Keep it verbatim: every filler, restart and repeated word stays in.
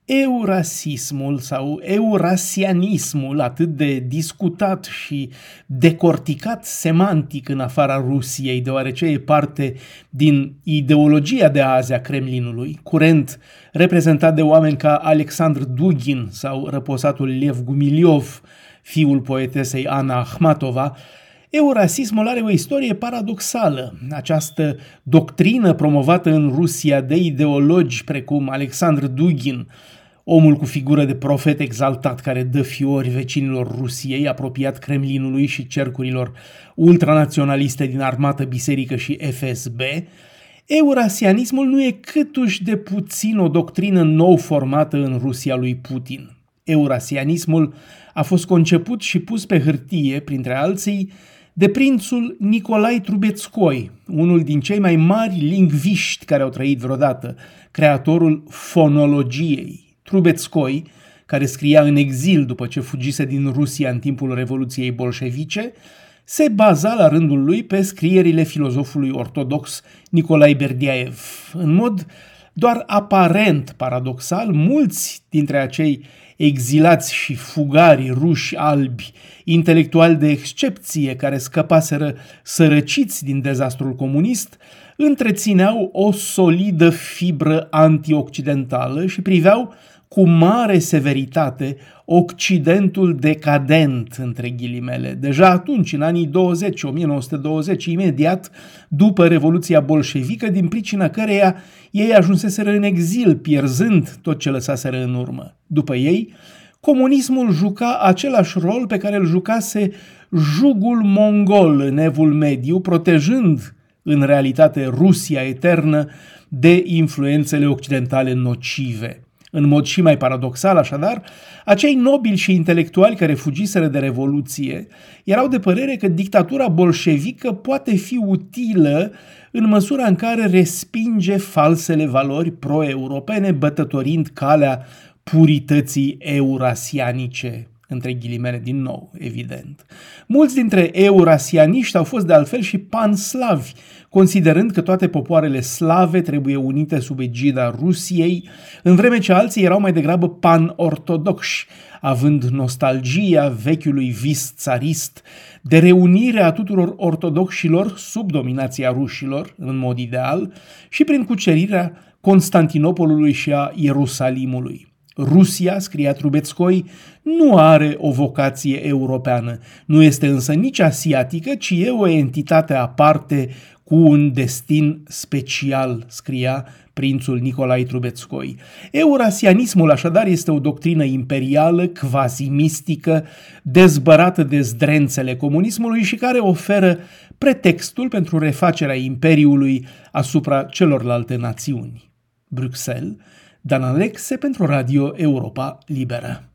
Eurasismul sau eurasianismul, atât de discutat și decorticat semantic în afara Rusiei, deoarece e parte din ideologia de azi a Kremlinului, curent reprezentat de oameni ca Alexandru Dugin sau răposatul Lev Gumiliov, fiul poetesei Ana Akhmatova, eurasismul are o istorie paradoxală. Această doctrină promovată în Rusia de ideologi precum Alexandru Dugin, omul cu figură de profet exaltat care dă fiori vecinilor Rusiei, apropiat Kremlinului și cercurilor ultranaționaliste din armată, biserică și F S B, eurasianismul nu e câtuși de puțin o doctrină nou formată în Rusia lui Putin. Eurasianismul a fost conceput și pus pe hârtie, printre alții, de prințul Nicolae Trubetskoi, unul din cei mai mari lingviști care au trăit vreodată, creatorul fonologiei. Trubetskoi, care scria în exil după ce fugise din Rusia în timpul Revoluției bolșevice, se baza la rândul lui pe scrierile filozofului ortodox Nicolae Berdiaev. În mod doar aparent paradoxal, mulți dintre acei exilați și fugari ruși albi, intelectuali de excepție care scăpaseră sărăciți din dezastrul comunist, întrețineau o solidă fibră antioccidentală și priveau cu mare severitate Occidentul decadent, între ghilimele. Deja atunci, în anii douăzeci, o mie nouă sute douăzeci, imediat după Revoluția bolșevică, din pricina căreia ei ajunseseră în exil, pierzând tot ce lăsaseră în urmă. După ei, comunismul juca același rol pe care îl jucase jugul mongol în Evul Mediu, protejând în realitate Rusia eternă de influențele occidentale nocive. În mod și mai paradoxal, așadar, acei nobili și intelectuali care fugiseră de Revoluție erau de părere că dictatura bolșevică poate fi utilă în măsura în care respinge falsele valori pro-europene, bătătorind calea purității eurasianice, între ghilimele din nou, evident. Mulți dintre eurasianiști au fost de altfel și panslavi, considerând că toate popoarele slave trebuie unite sub egida Rusiei, în vreme ce alții erau mai degrabă pan-ortodoxi, având nostalgia vechiului vis țarist de reunire a tuturor ortodoxilor sub dominația rușilor, în mod ideal, și prin cucerirea Constantinopolului și a Ierusalimului. Rusia, scria Trubetskoi, nu are o vocație europeană, nu este însă nici asiatică, ci e o entitate aparte cu un destin special, scria prințul Nicolae Trubetskoi. Eurasianismul așadar este o doctrină imperială, quasi-mistică, dezbărată de zdrențele comunismului și care oferă pretextul pentru refacerea imperiului asupra celorlalte națiuni. Bruxelles, Dan Alexe pentru Radio Europa Liberă.